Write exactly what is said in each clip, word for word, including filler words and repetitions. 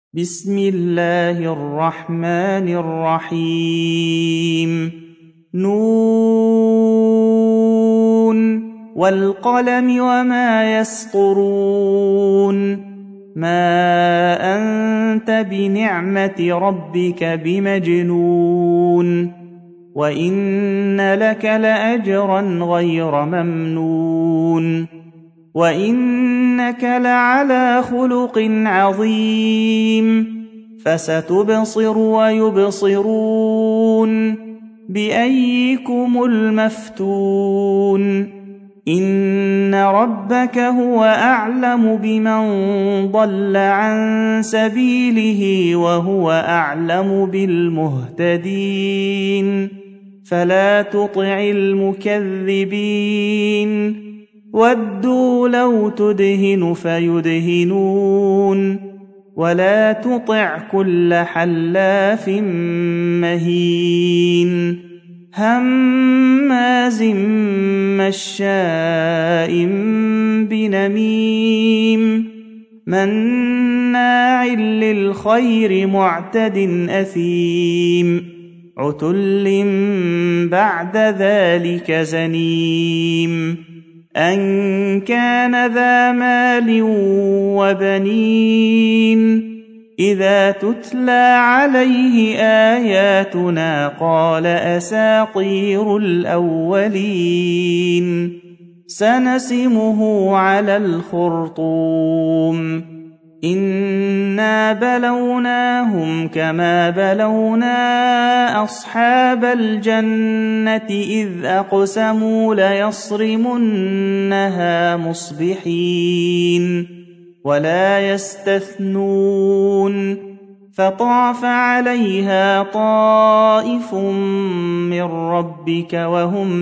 بسم الله الرحمن الرحيم نون والقلم وما يسطرون ما أنت بنعمة ربك بمجنون وإن لك لأجرا غير ممنون وإنك لعلى خلق عظيم فستبصر ويبصرون بأيكم المفتون إن ربك هو أعلم بمن ضل عن سبيله وهو أعلم بالمهتدين فلا تطع المكذبين ودوا لو تدهن فيدهنون ولا تطع كل حلاف مهين هماز مشاء بنميم مناع للخير معتد أثيم عتل بعد ذلك زنيم أن كان ذا مال وبنين إذا تتلى عليه آياتنا قال أساطير الأولين سنسمه على الخرطوم إنا بلوناهم كما بلونا أصحاب الجنة إذ أقسموا ليصرمنها مصبحين ولا يستثنون فطاف عليها طائف من ربك وهم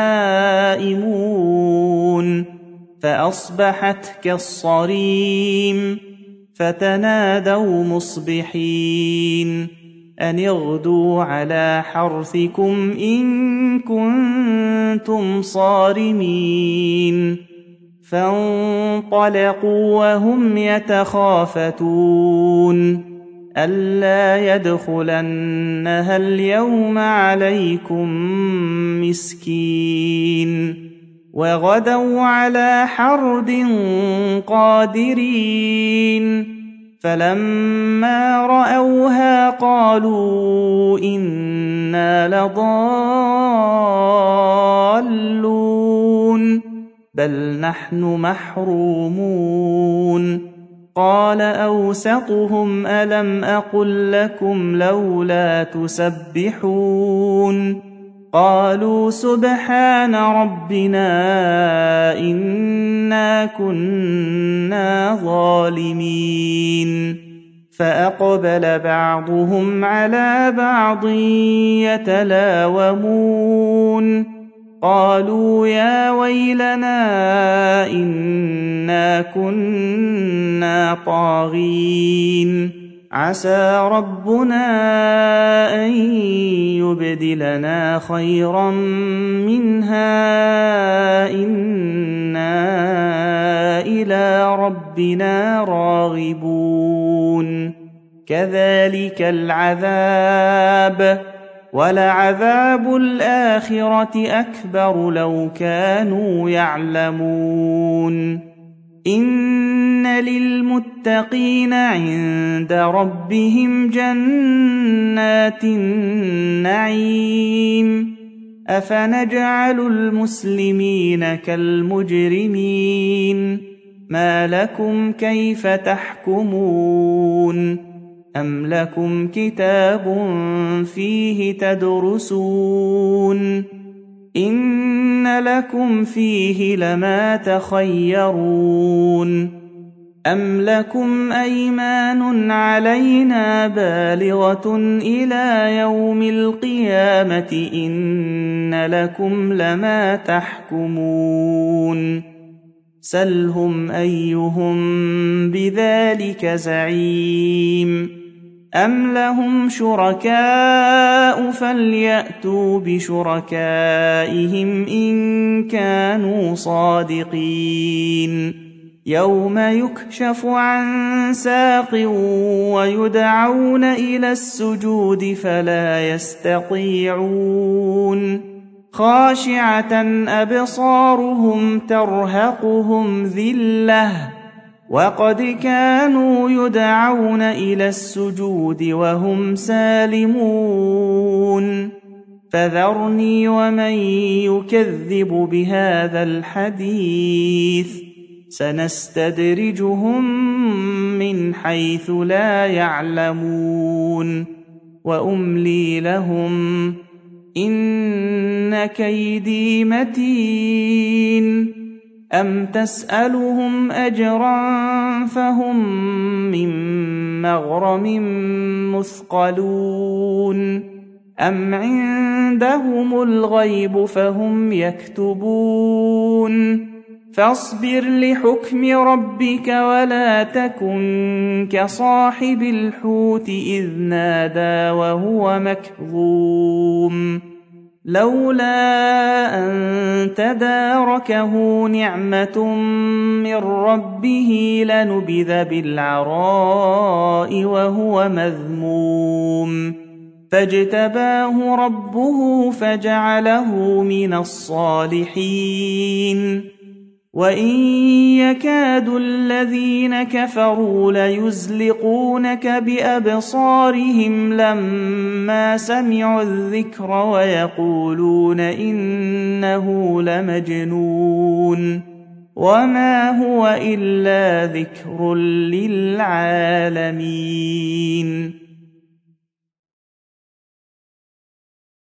نائمون فأصبحت كالصريم فتنادوا مصبحين أن اغدوا على حرثكم إن كنتم صارمين فانطلقوا وهم يتخافتون ألا يدخلنها اليوم عليكم مسكين وغدوا على حرد قادرين فلما رأوها قالوا إنا لضالون بل نحن محرومون قال أوسطهم ألم أقل لكم لولا تسبحون قالوا سبحان ربنا إنا كنا ظالمين فأقبل بعضهم على بعض يتلاومون قالوا يا ويلنا إنا كنا طاغين عسى ربنا أن يبدلنا خيرا منها إنا إلى ربنا راغبون كذلك العذاب ولعذاب الآخرة أكبر لو كانوا يعلمون إن للمتقين عند ربهم جنات النعيم أفنجعل المسلمين كالمجرمين ما لكم كيف تحكمون أم لكم كتاب فيه تدرسون إن لكم فيه لما تخيرون أم لكم أيمان علينا بالغة إلى يوم القيامة إن لكم لما تحكمون سلهم أيهم بذلك زعيم أم لهم شركاء فليأتوا بشركائهم إن كانوا صادقين يوم يكشف عن ساق ويدعون إلى السجود فلا يستطيعون خاشعة أبصارهم ترهقهم ذلة وقد كانوا يدعون إلى السجود وهم سالمون فذرني ومن يكذب بهذا الحديث سنستدرجهم من حيث لا يعلمون وأملي لهم إن كيدي متين أم تسألهم أجرا فهم من مغرم مثقلون أم عندهم الغيب فهم يكتبون فاصبر لحكم ربك ولا تكن كصاحب الحوت إذ نادى وهو مكظوم لولا أن تداركه نعمة من ربه لنبذ بالعراء وهو مذموم فاجتباه ربه فجعله من الصالحين وإن يكاد الذين كفروا ليزلقونك بأبصارهم لما سمعوا الذكر ويقولون إنه لمجنون وما هو إلا ذكر للعالمين